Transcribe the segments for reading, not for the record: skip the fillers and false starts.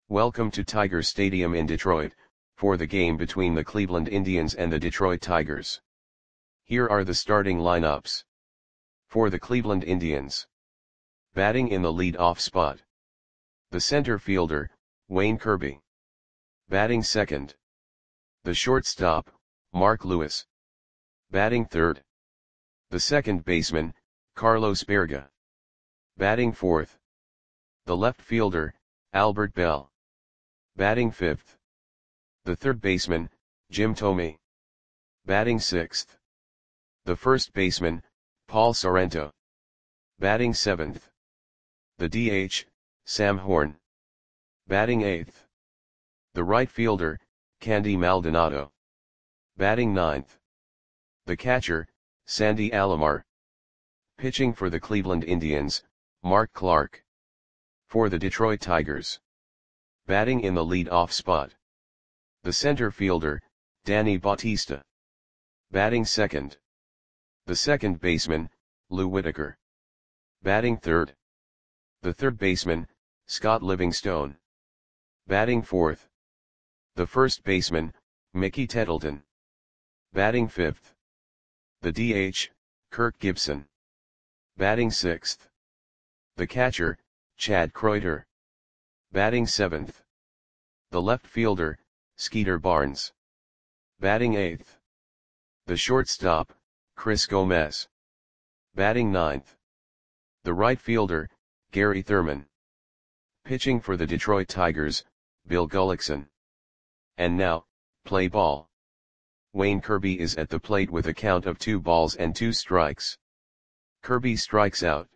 Welcome to Tiger Stadium in Detroit, for the game between the Cleveland Indians and the Detroit Tigers. Here are the starting lineups. For the Cleveland Indians. Batting in the lead-off spot. The center fielder, Wayne Kirby. Batting second. The shortstop, Mark Lewis. Batting third. The second baseman, Carlos Baerga. Batting fourth. The left fielder, Albert Belle. Batting fifth. The third baseman, Jim Thome. Batting sixth. The first baseman, Paul Sorrento. Batting seventh. The DH, Sam Horn. Batting eighth. The right fielder, Candy Maldonado. Batting ninth. The catcher, Sandy Alomar. Pitching for the Cleveland Indians, Mark Clark. For the Detroit Tigers. Batting in the lead-off spot. The center fielder, Danny Bautista. Batting second. The second baseman, Lou Whitaker. Batting third. The third baseman, Scott Livingstone. Batting fourth. The first baseman, Mickey Tettleton. Batting fifth. The DH, Kirk Gibson. Batting sixth. The catcher, Chad Kreuter. Batting seventh. The left fielder, Skeeter Barnes. Batting eighth. The shortstop, Chris Gomez. Batting ninth. The right fielder, Gary Thurman. Pitching for the Detroit Tigers, Bill Gullickson. And now, play ball. Wayne Kirby is at the plate with a count of 2 balls and 2 strikes. Kirby strikes out.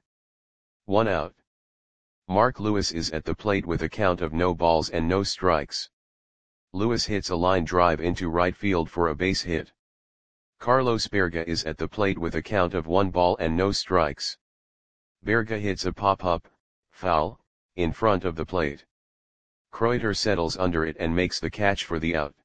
1 out. Mark Lewis is at the plate with a count of no balls and no strikes. Lewis hits a line drive into right field for a base hit. Carlos Baerga is at the plate with a count of 1 ball and no strikes. Baerga hits a pop-up, foul, in front of the plate. Kreuter settles under it and makes the catch for the out.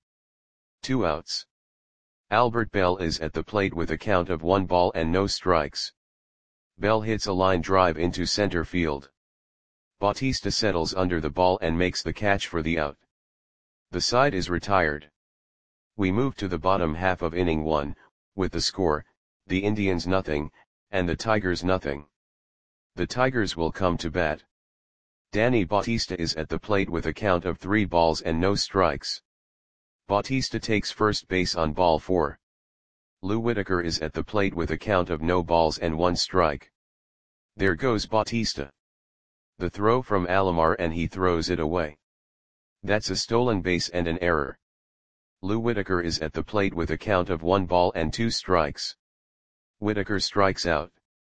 2 outs. Albert Belle is at the plate with a count of 1 ball and no strikes. Belle hits a line drive into center field. Bautista settles under the ball and makes the catch for the out. The side is retired. We move to the bottom half of inning 1, with the score, the Indians nothing, and the Tigers nothing. The Tigers will come to bat. Danny Bautista is at the plate with a count of 3 balls and no strikes. Bautista takes first base on ball 4. Lou Whitaker is at the plate with a count of no balls and 1 strike. There goes Bautista. The throw from Alomar and he throws it away. That's a stolen base and an error. Lou Whitaker is at the plate with a count of 1 ball and 2 strikes. Whitaker strikes out.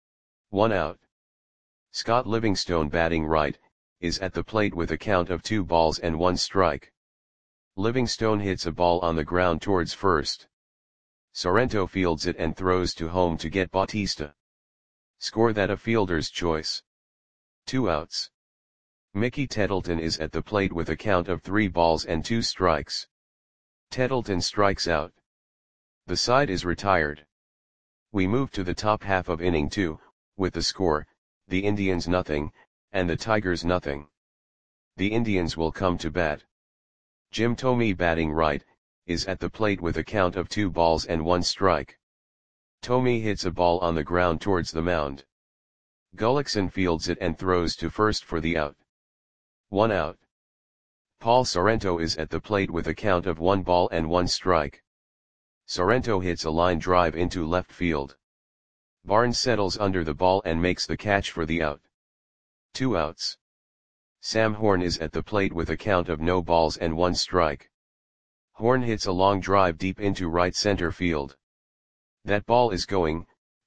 1 out. Scott Livingstone, batting right, is at the plate with a count of 2 balls and 1 strike. Livingstone hits a ball on the ground towards first. Sorrento fields it and throws to home to get Bautista. Score that a fielder's choice. 2 outs. Mickey Tettleton is at the plate with a count of 3 balls and 2 strikes. Tettleton strikes out. The side is retired. We move to the top half of inning 2, with the score, the Indians nothing, and the Tigers nothing. The Indians will come to bat. Jim Thome, batting right, is at the plate with a count of 2 balls and 1 strike. Thome hits a ball on the ground towards the mound. Gullickson fields it and throws to first for the out. 1 out. Paul Sorrento is at the plate with a count of 1 ball and 1 strike. Sorrento hits a line drive into left field. Barnes settles under the ball and makes the catch for the out. 2 outs. Sam Horn is at the plate with a count of no balls and 1 strike. Horn hits a long drive deep into right center field. That ball is going,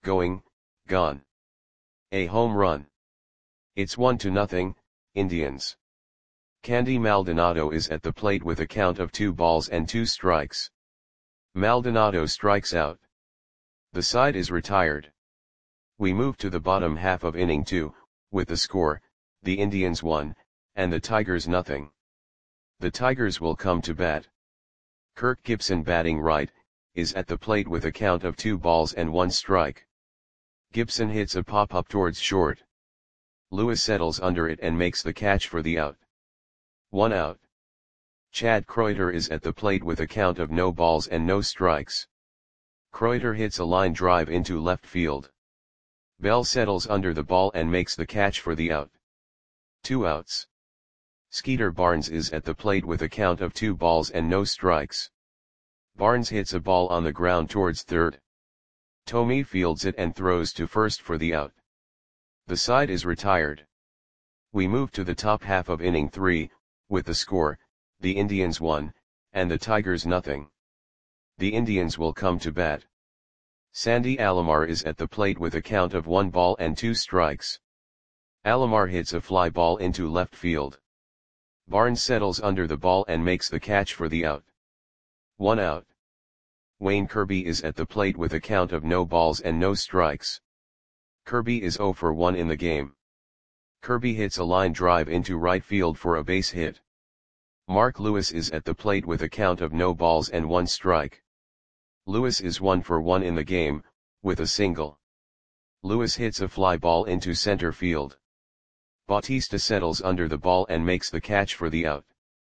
gone. A home run. It's 1-0, Indians. Candy Maldonado is at the plate with a count of 2 balls and 2 strikes. Maldonado strikes out. The side is retired. We move to the bottom half of inning 2, with the score, the Indians 1, and the Tigers nothing. The Tigers will come to bat. Kirk Gibson, batting right, is at the plate with a count of 2 balls and 1 strike. Gibson hits a pop-up towards short. Lewis settles under it and makes the catch for the out. 1 out. Chad Kreuter is at the plate with a count of no balls and no strikes. Kreuter hits a line drive into left field. Bell settles under the ball and makes the catch for the out. 2 outs. Skeeter Barnes is at the plate with a count of 2 balls and no strikes. Barnes hits a ball on the ground towards third. Thome fields it and throws to first for the out. The side is retired. We move to the top half of inning 3, with the score, the Indians 1, and the Tigers nothing. The Indians will come to bat. Sandy Alomar is at the plate with a count of 1 ball and 2 strikes. Alomar hits a fly ball into left field. Barnes settles under the ball and makes the catch for the out. 1 out. Wayne Kirby is at the plate with a count of no balls and no strikes. Kirby is 0 for 1 in the game. Kirby hits a line drive into right field for a base hit. Mark Lewis is at the plate with a count of no balls and 1 strike. Lewis is 1 for 1 in the game, with a single. Lewis hits a fly ball into center field. Bautista settles under the ball and makes the catch for the out.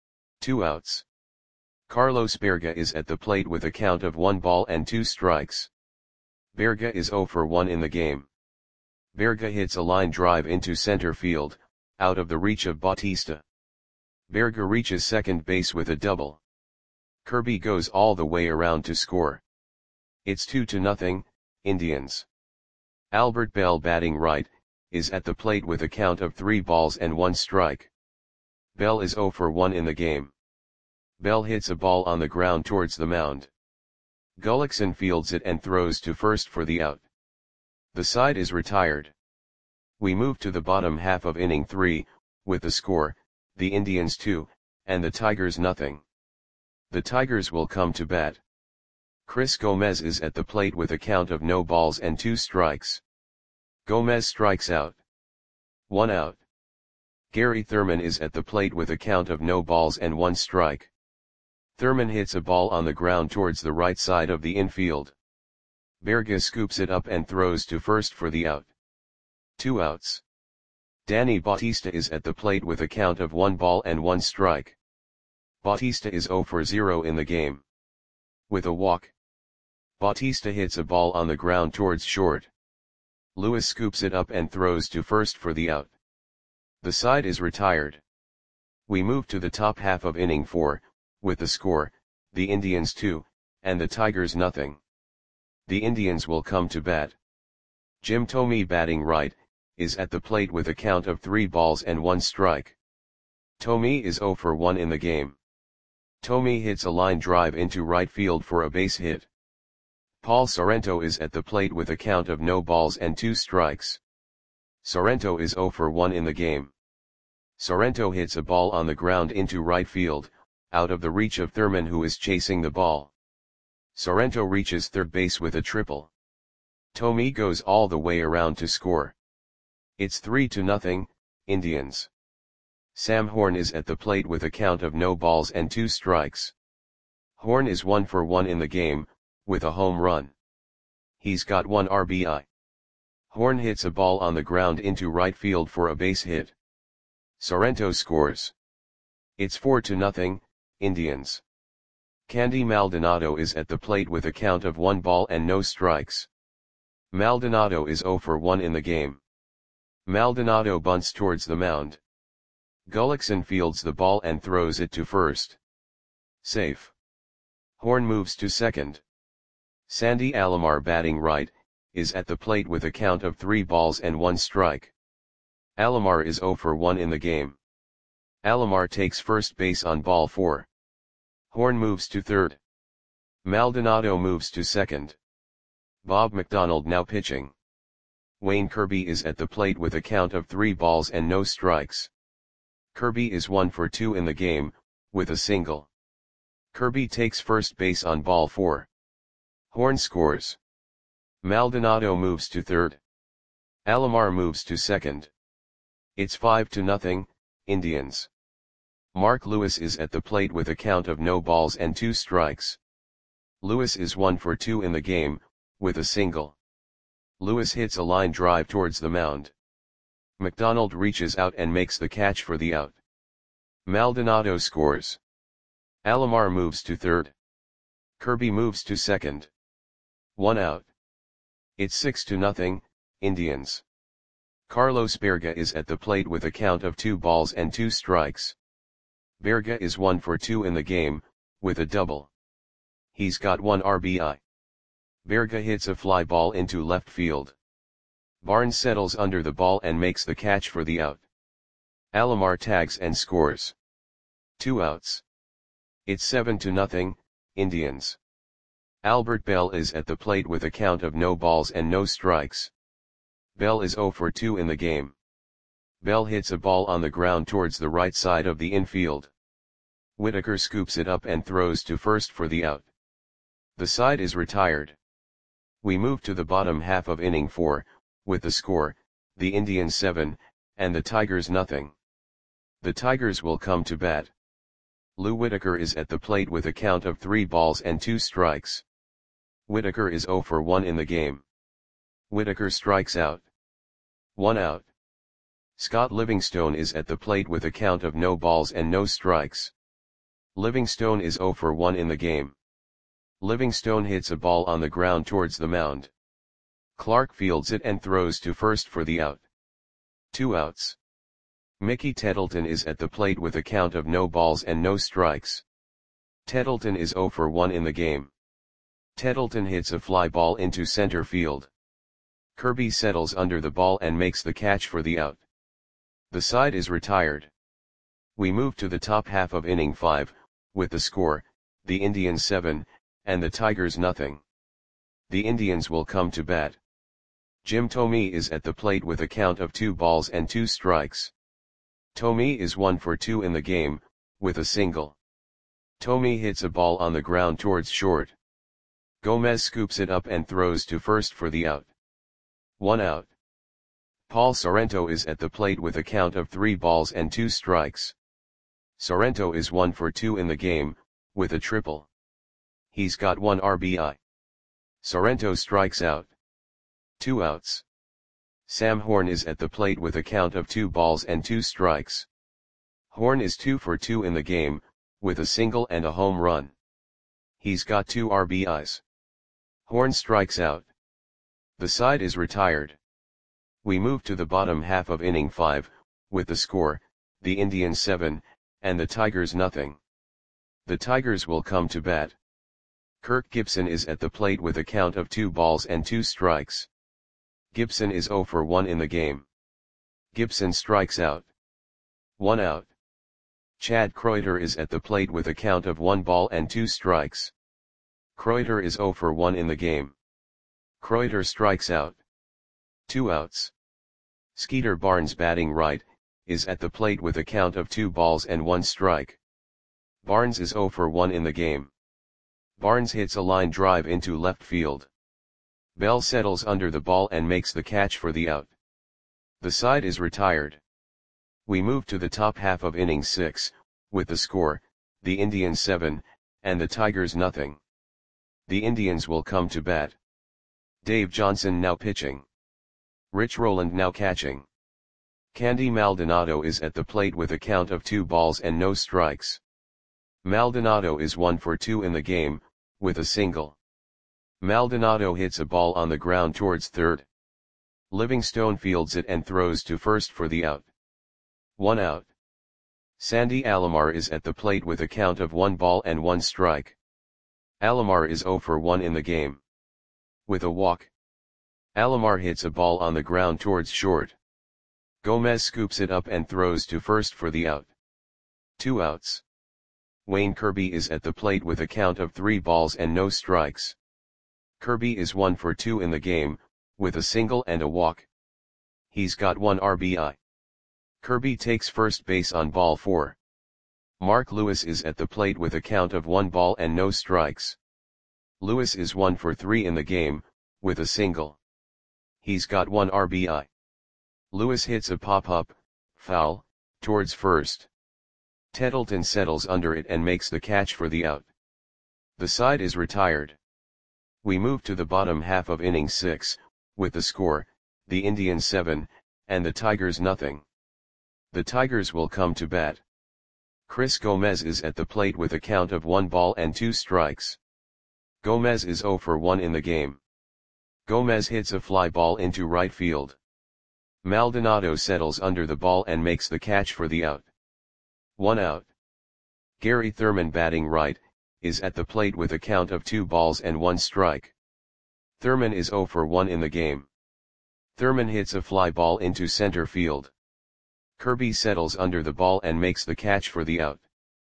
2 outs. Carlos Berga is at the plate with a count of 1 ball and 2 strikes. Berga is 0 for 1 in the game. Berga hits a line drive into center field, out of the reach of Bautista. Berga reaches second base with a double. Kirby goes all the way around to score. It's 2-0, Indians. Albert Bell, batting right, is at the plate with a count of 3 balls and 1 strike. Bell is 0 for 1 in the game. Bell hits a ball on the ground towards the mound. Gullickson fields it and throws to first for the out. The side is retired. We move to the bottom half of inning 3, with the score, the Indians 2, and the Tigers nothing. The Tigers will come to bat. Chris Gomez is at the plate with a count of no balls and 2 strikes. Gomez strikes out. 1 out. Gary Thurman is at the plate with a count of no balls and 1 strike. Thurman hits a ball on the ground towards the right side of the infield. Berga scoops it up and throws to first for the out. 2 outs. Danny Bautista is at the plate with a count of 1 ball and 1 strike. Bautista is 0 for 0 in the game. With a walk. Bautista hits a ball on the ground towards short. Lewis scoops it up and throws to first for the out. The side is retired. We move to the top half of inning 4, with the score, the Indians 2, and the Tigers nothing. The Indians will come to bat. Jim Thome, batting right, is at the plate with a count of 3 balls and 1 strike. Thome is 0 for 1 in the game. Thome hits a line drive into right field for a base hit. Paul Sorrento is at the plate with a count of no balls and 2 strikes. Sorrento is 0 for 1 in the game. Sorrento hits a ball on the ground into right field, out of the reach of Thurman, who is chasing the ball. Sorrento reaches third base with a triple. Thome goes all the way around to score. It's 3-0, Indians. Sam Horn is at the plate with a count of no balls and 2 strikes. Horn is 1 for 1 in the game, with a home run. He's got 1 RBI. Horn hits a ball on the ground into right field for a base hit. Sorrento scores. It's 4-0, Indians. Candy Maldonado is at the plate with a count of 1 ball and no strikes. Maldonado is 0 for 1 in the game. Maldonado bunts towards the mound. Gullickson fields the ball and throws it to first. Safe. Horn moves to second. Sandy Alomar, batting right, is at the plate with a count of 3 balls and 1 strike. Alomar is 0 for 1 in the game. Alomar takes first base on ball 4. Horn moves to third. Maldonado moves to second. Bob McDonald now pitching. Wayne Kirby is at the plate with a count of 3 balls and no strikes. Kirby is 1 for 2 in the game, with a single. Kirby takes first base on ball 4. Horn scores. Maldonado moves to third. Alomar moves to second. It's 5-0, Indians. Mark Lewis is at the plate with a count of no balls and 2 strikes. Lewis is 1 for 2 in the game, with a single. Lewis hits a line drive towards the mound. McDonald reaches out and makes the catch for the out. Maldonado scores. Alomar moves to third. Kirby moves to second. 1 out. It's 6-0, Indians. Carlos Berga is at the plate with a count of 2 balls and 2 strikes. Berga is 1 for 2 in the game, with a double. He's got 1 RBI. Berga hits a fly ball into left field. Barnes settles under the ball and makes the catch for the out. Alomar tags and scores. 2 outs. It's 7-0, Indians. Albert Bell is at the plate with a count of no balls and no strikes. Bell is 0 for 2 in the game. Bell hits a ball on the ground towards the right side of the infield. Whitaker scoops it up and throws to first for the out. The side is retired. We move to the bottom half of inning 4, with the score, the Indians 7, and the Tigers nothing. The Tigers will come to bat. Lou Whitaker is at the plate with a count of 3 balls and 2 strikes. Whitaker is 0 for 1 in the game. Whitaker strikes out. 1 out. Scott Livingstone is at the plate with a count of no balls and no strikes. Livingstone is 0 for 1 in the game. Livingstone hits a ball on the ground towards the mound. Clark fields it and throws to first for the out. 2 outs. Mickey Tettleton is at the plate with a count of no balls and no strikes. Tettleton is 0 for 1 in the game. Tettleton hits a fly ball into center field. Kirby settles under the ball and makes the catch for the out. The side is retired. We move to the top half of inning 5, with the score, the Indians 7, and the Tigers nothing. The Indians will come to bat. Jim Thome is at the plate with a count of 2 balls and 2 strikes. Thome is 1 for 2 in the game, with a single. Thome hits a ball on the ground towards short. Gomez scoops it up and throws to first for the out. 1 out. Paul Sorrento is at the plate with a count of 3 balls and 2 strikes. Sorrento is 1 for 2 in the game, with a triple. He's got 1 RBI. Sorrento strikes out. 2 outs. Sam Horn is at the plate with a count of 2 balls and 2 strikes. Horn is 2 for 2 in the game, with a single and a home run. He's got 2 RBIs. Horn strikes out. The side is retired. We move to the bottom half of inning 5, with the score, the Indians 7, and the Tigers nothing. The Tigers will come to bat. Kirk Gibson is at the plate with a count of 2 balls and 2 strikes. Gibson is 0 for 1 in the game. Gibson strikes out. 1 out. Chad Kreuter is at the plate with a count of 1 ball and 2 strikes. Kreuter is 0 for 1 in the game. Kreuter strikes out. 2 outs. Skeeter Barnes, batting right, is at the plate with a count of 2 balls and 1 strike. Barnes is 0 for 1 in the game. Barnes hits a line drive into left field. Bell settles under the ball and makes the catch for the out. The side is retired. We move to the top half of inning 6, with the score, the Indians 7, and the Tigers nothing. The Indians will come to bat. Dave Johnson now pitching. Rich Rowland now catching. Candy Maldonado is at the plate with a count of 2 balls and no strikes. Maldonado is 1 for 2 in the game, with a single. Maldonado hits a ball on the ground towards third. Livingstone fields it and throws to first for the out. 1 out. Sandy Alomar is at the plate with a count of 1 ball and 1 strike. Alomar is 0 for 1 in the game. With a walk. Alomar hits a ball on the ground towards short. Gomez scoops it up and throws to first for the out. 2 outs. Wayne Kirby is at the plate with a count of 3 balls and no strikes. Kirby is 1 for 2 in the game, with a single and a walk. He's got 1 RBI. Kirby takes first base on ball 4. Mark Lewis is at the plate with a count of 1 ball and no strikes. Lewis is 1 for 3 in the game, with a single. He's got 1 RBI. Lewis hits a pop-up, foul, towards first. Tettleton settles under it and makes the catch for the out. The side is retired. We move to the bottom half of inning 6, with the score, the Indians 7, and the Tigers nothing. The Tigers will come to bat. Chris Gomez is at the plate with a count of 1 ball and 2 strikes. Gomez is 0 for 1 in the game. Gomez hits a fly ball into right field. Maldonado settles under the ball and makes the catch for the out. 1 out. Gary Thurman, batting right, is at the plate with a count of 2 balls and 1 strike. Thurman is 0 for 1 in the game. Thurman hits a fly ball into center field. Kirby settles under the ball and makes the catch for the out.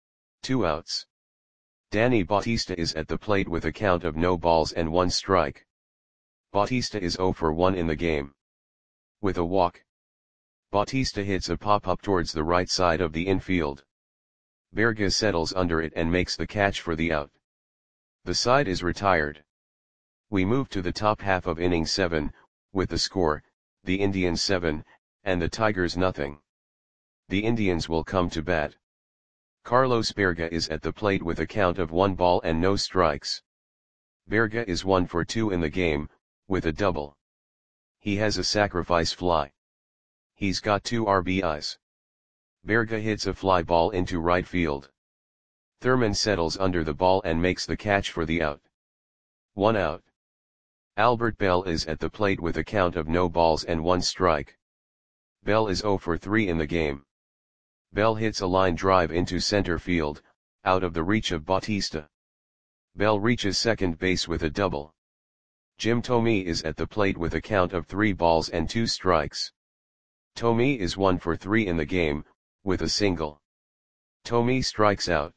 2 outs. Danny Bautista is at the plate with a count of no balls and 1 strike. Bautista is 0 for 1 in the game. With a walk, Bautista hits a pop-up towards the right side of the infield. Berga settles under it and makes the catch for the out. The side is retired. We move to the top half of inning 7, with the score, the Indians 7, and the Tigers nothing. The Indians will come to bat. Carlos Berga is at the plate with a count of 1 ball and no strikes. Berga is 1 for 2 in the game, with a double. He has a sacrifice fly. He's got 2 RBIs. Berga hits a fly ball into right field. Thurman settles under the ball and makes the catch for the out. 1 out. Albert Bell is at the plate with a count of no balls and 1 strike. Bell is 0 for 3 in the game. Bell hits a line drive into center field, out of the reach of Bautista. Bell reaches second base with a double. Jim Thome is at the plate with a count of 3 balls and 2 strikes. Thome is 1 for 3 in the game, with a single. Thome strikes out.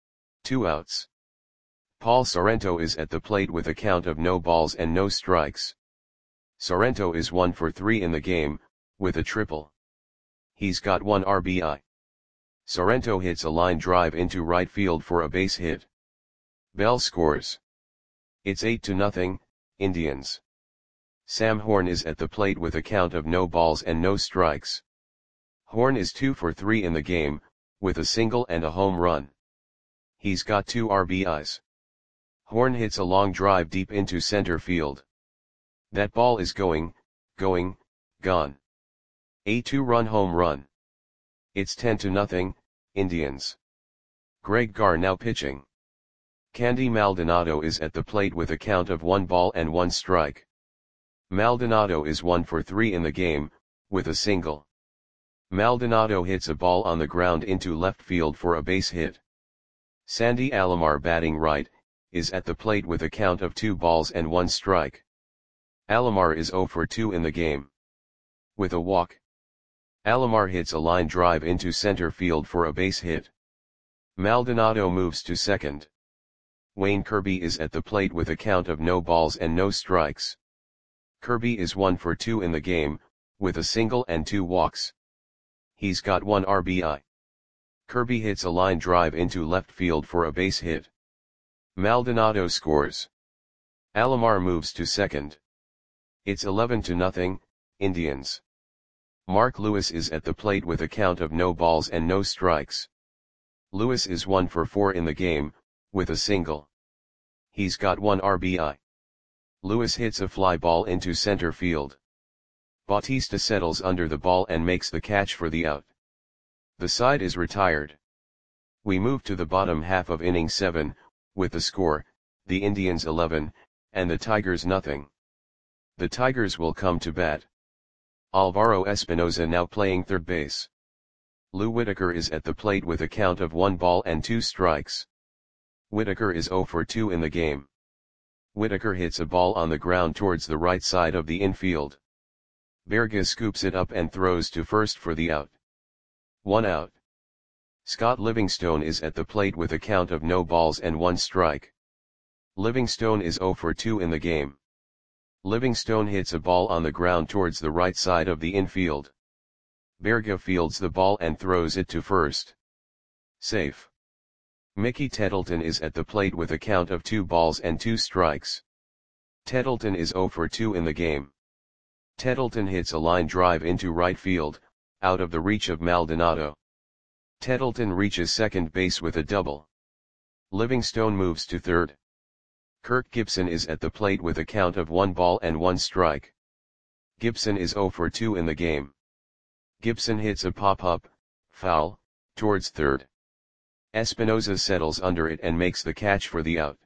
2 outs. Paul Sorrento is at the plate with a count of no balls and no strikes. Sorrento is 1 for 3 in the game, with a triple. He's got 1 RBI. Sorrento hits a line drive into right field for a base hit. Bell scores. It's 8-0, Indians. Sam Horn is at the plate with a count of no balls and no strikes. Horn is 2 for 3 in the game, with a single and a home run. He's got 2 RBIs. Horn hits a long drive deep into center field. That ball is gone. A 2-run home run. It's 10-0, Indians. Greg Garr now pitching. Candy Maldonado is at the plate with a count of 1 ball and 1 strike. Maldonado is 1 for 3 in the game, with a single. Maldonado hits a ball on the ground into left field for a base hit. Sandy Alomar, batting right, is at the plate with a count of 2 balls and 1 strike. Alomar is 0 for 2 in the game. With a walk, Alomar hits a line drive into center field for a base hit. Maldonado moves to second. Wayne Kirby is at the plate with a count of no balls and no strikes. Kirby is 1 for 2 in the game, with a single and 2 walks. He's got 1 RBI. Kirby hits a line drive into left field for a base hit. Maldonado scores. Alomar moves to second. It's 11-0, Indians. Mark Lewis is at the plate with a count of no balls and no strikes. Lewis is 1 for 4 in the game, with a single. He's got 1 RBI. Lewis hits a fly ball into center field. Bautista settles under the ball and makes the catch for the out. The side is retired. We move to the bottom half of inning 7, with the score, the Indians 11, and the Tigers nothing. The Tigers will come to bat. Alvaro Espinoza now playing third base. Lou Whitaker is at the plate with a count of 1 ball and 2 strikes. Whitaker is 0 for 2 in the game. Whitaker hits a ball on the ground towards the right side of the infield. Berga scoops it up and throws to first for the out. 1 out. Scott Livingstone is at the plate with a count of no balls and 1 strike. Livingstone is 0 for 2 in the game. Livingstone hits a ball on the ground towards the right side of the infield. Berga fields the ball and throws it to first. Safe. Mickey Tettleton is at the plate with a count of 2 balls and 2 strikes. Tettleton is 0 for 2 in the game. Tettleton hits a line drive into right field, out of the reach of Maldonado. Tettleton reaches second base with a double. Livingstone moves to third. Kirk Gibson is at the plate with a count of 1 ball and 1 strike. Gibson is 0 for 2 in the game. Gibson hits a pop-up, foul, towards third. Espinoza settles under it and makes the catch for the out.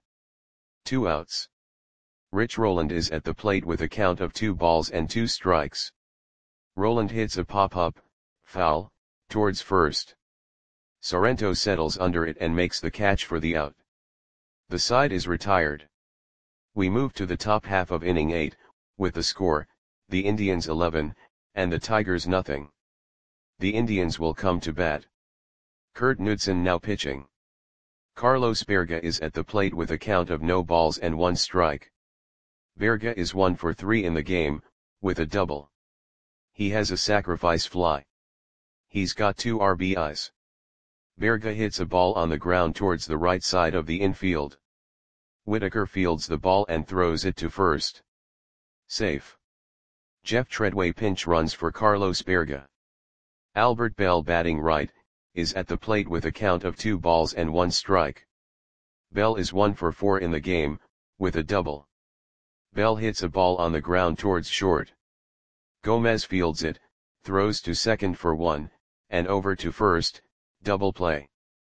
2 outs. Rich Rowland is at the plate with a count of 2 balls and 2 strikes. Rowland hits a pop-up, foul, towards first. Sorrento settles under it and makes the catch for the out. The side is retired. We move to the top half of inning 8, with the score, the Indians 11, and the Tigers nothing. The Indians will come to bat. Kurt Knudsen now pitching. Carlos Berga is at the plate with a count of no balls and 1 strike. Berga is 1 for 3 in the game, with a double. He has a sacrifice fly. He's got 2 RBIs. Berga hits a ball on the ground towards the right side of the infield. Whitaker fields the ball and throws it to first. Safe. Jeff Treadway pinch runs for Carlos Berga. Albert Bell batting right, is at the plate with a count of 2 balls and 1 strike. Bell is 1 for 4 in the game, with a double. Bell hits a ball on the ground towards short. Gomez fields it, throws to second for 1, and over to first, double play.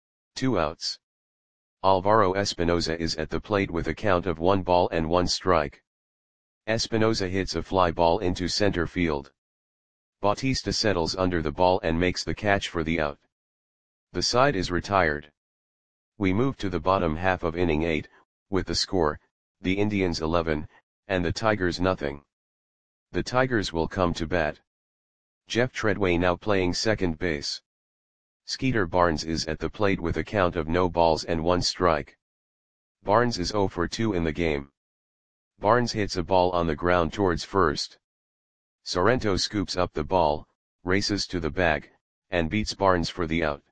2 outs. Alvaro Espinoza is at the plate with a count of 1 ball and 1 strike. Espinoza hits a fly ball into center field. Bautista settles under the ball and makes the catch for the out. The side is retired. We move to the bottom half of inning 8, with the score, the Indians 11, and the Tigers nothing. The Tigers will come to bat. Jeff Treadway now playing second base. Skeeter Barnes is at the plate with a count of no balls and 1 strike. Barnes is 0 for 2 in the game. Barnes hits a ball on the ground towards first. Sorrento scoops up the ball, races to the bag, and beats Barnes for the out.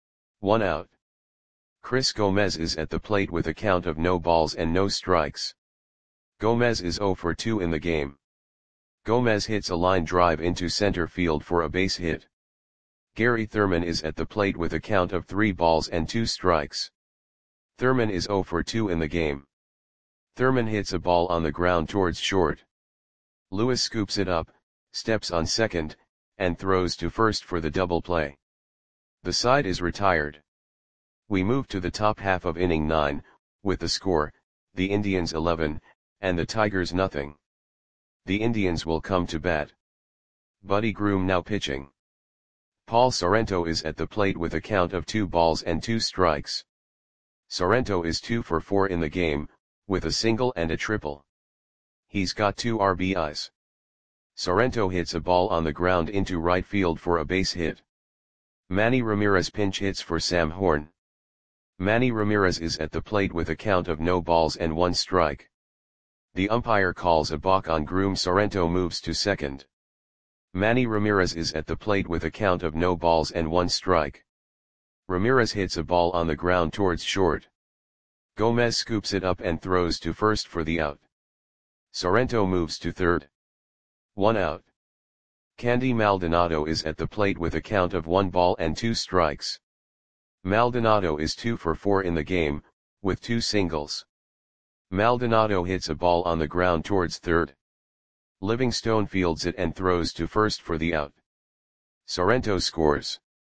1 out. Chris Gomez is at the plate with a count of no balls and no strikes. Gomez is 0 for 2 in the game. Gomez hits a line drive into center field for a base hit. Gary Thurman is at the plate with a count of 3 balls and 2 strikes. Thurman is 0 for 2 in the game. Thurman hits a ball on the ground towards short. Lewis scoops it up, steps on second, and throws to first for the double play. The side is retired. We move to the top half of inning 9, with the score, the Indians 11, and the Tigers nothing. The Indians will come to bat. Buddy Groom now pitching. Paul Sorrento is at the plate with a count of 2 balls and 2 strikes. Sorrento is 2 for 4 in the game, with a single and a triple. He's got 2 RBIs. Sorrento hits a ball on the ground into right field for a base hit. Manny Ramirez pinch hits for Sam Horn. Manny Ramirez is at the plate with a count of no balls and 1 strike. The umpire calls a balk on Groom. Sorrento moves to second. Manny Ramirez is at the plate with a count of no balls and 1 strike. Ramirez hits a ball on the ground towards short. Gomez scoops it up and throws to first for the out. Sorrento moves to third. 1 out. Candy Maldonado is at the plate with a count of 1 ball and 2 strikes. Maldonado is 2 for 4 in the game, with 2 singles. Maldonado hits a ball on the ground towards third. Livingstone fields it and throws to first for the out. Sorrento scores.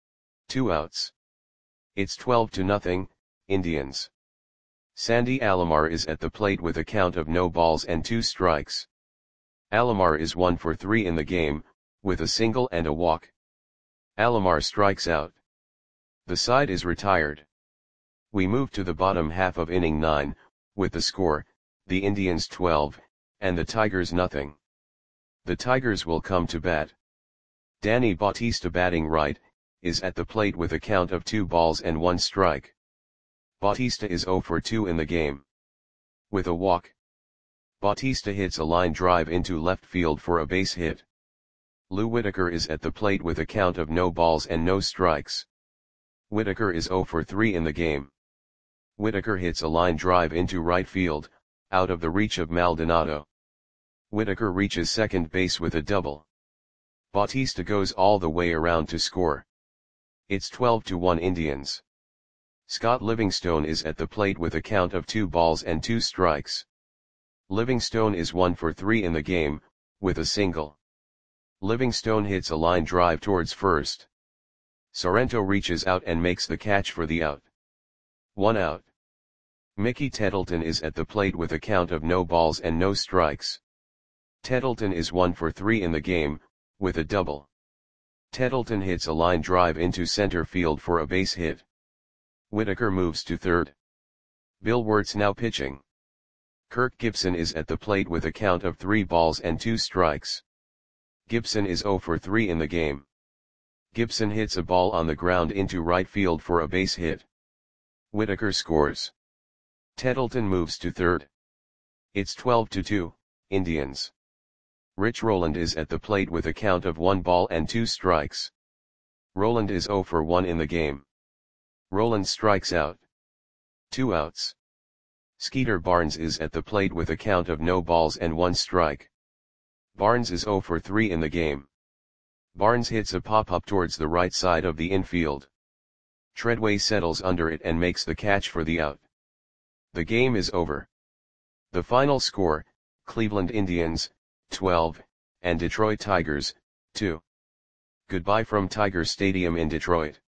2 outs. It's 12-0, Indians. Sandy Alomar is at the plate with a count of no balls and 2 strikes. Alomar is 1 for 3 in the game, with a single and a walk. Alomar strikes out. The side is retired. We move to the bottom half of inning 9, with the score, the Indians 12, and the Tigers nothing. The Tigers will come to bat. Danny Bautista batting right, is at the plate with a count of 2 balls and 1 strike. Bautista is 0 for 2 in the game. With a walk. Bautista hits a line drive into left field for a base hit. Lou Whitaker is at the plate with a count of no balls and no strikes. Whitaker is 0 for 3 in the game. Whitaker hits a line drive into right field, out of the reach of Maldonado. Whitaker reaches second base with a double. Bautista goes all the way around to score. It's 12-1 Indians. Scott Livingstone is at the plate with a count of 2 balls and 2 strikes. Livingstone is 1 for 3 in the game, with a single. Livingstone hits a line drive towards first. Sorrento reaches out and makes the catch for the out. 1 out. Mickey Tettleton is at the plate with a count of no balls and no strikes. Tettleton is 1 for 3 in the game, with a double. Tettleton hits a line drive into center field for a base hit. Whitaker moves to third. Bill Wirtz now pitching. Kirk Gibson is at the plate with a count of 3 balls and 2 strikes. Gibson is 0 for 3 in the game. Gibson hits a ball on the ground into right field for a base hit. Whitaker scores. Tettleton moves to third. It's 12-2, Indians. Rich Rowland is at the plate with a count of 1 ball and 2 strikes. Rowland is 0 for 1 in the game. Rowland strikes out. 2 outs. Skeeter Barnes is at the plate with a count of no balls and 1 strike. Barnes is 0 for 3 in the game. Barnes hits a pop-up towards the right side of the infield. Treadway settles under it and makes the catch for the out. The game is over. The final score, Cleveland Indians, 12, and Detroit Tigers, 2. Goodbye from Tiger Stadium in Detroit.